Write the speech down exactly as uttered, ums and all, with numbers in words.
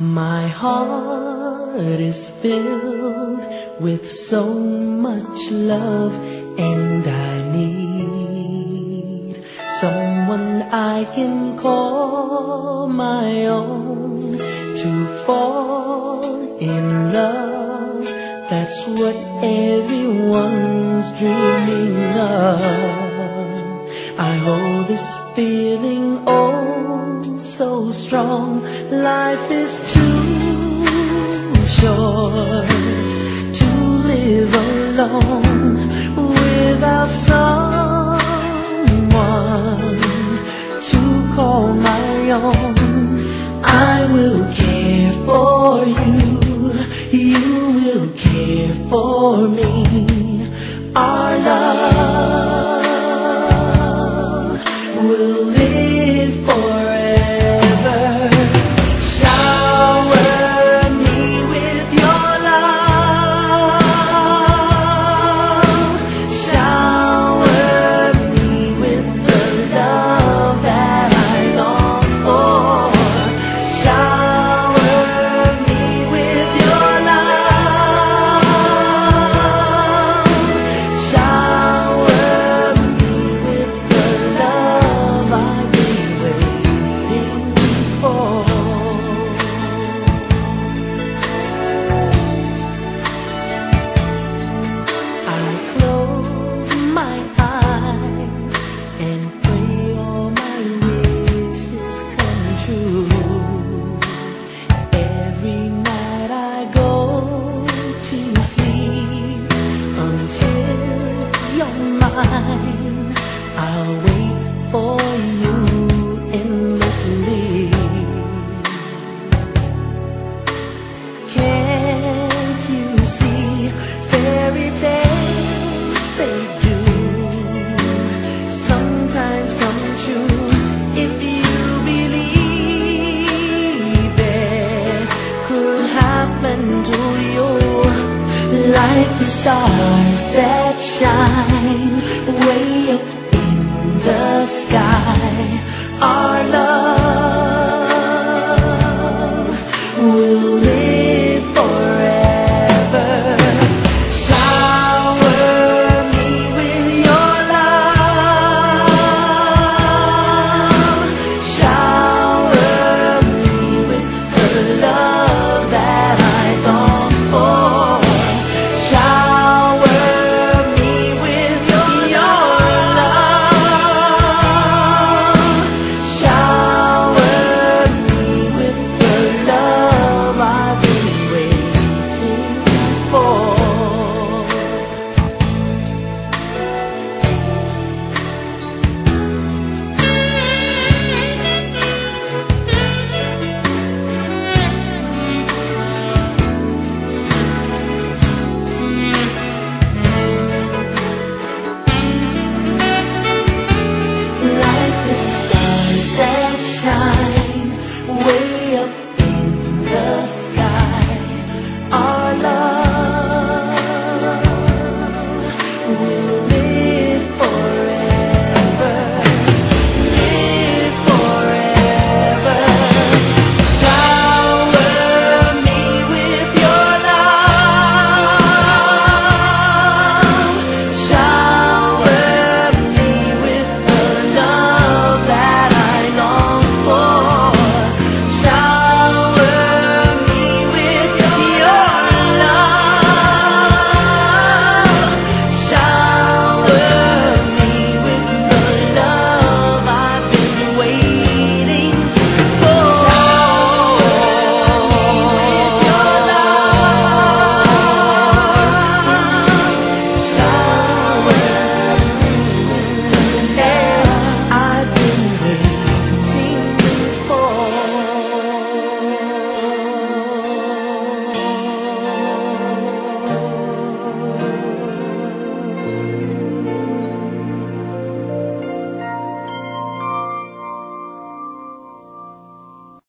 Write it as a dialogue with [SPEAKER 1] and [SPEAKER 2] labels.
[SPEAKER 1] My heart is filled with so much love, and I need someone I can call my own to fall in love. That's what everyone's dreaming of. I hold this feeling oh so strong. Life is too short to live alone without someone to call my own. I will care for you, you will care for me. Our love will live forever. Shower me with your love. Shower me with the love that I long for. Shower me with your love. Shower me with the love I've been waiting for. I close my eyes and pray all my wishes come true. Every night I go to sleep until you're mine. I'll wait for you endlessly. Can't you see fairy tales, they do sometimes come true if you believe it could happen to you. Like the stars that shine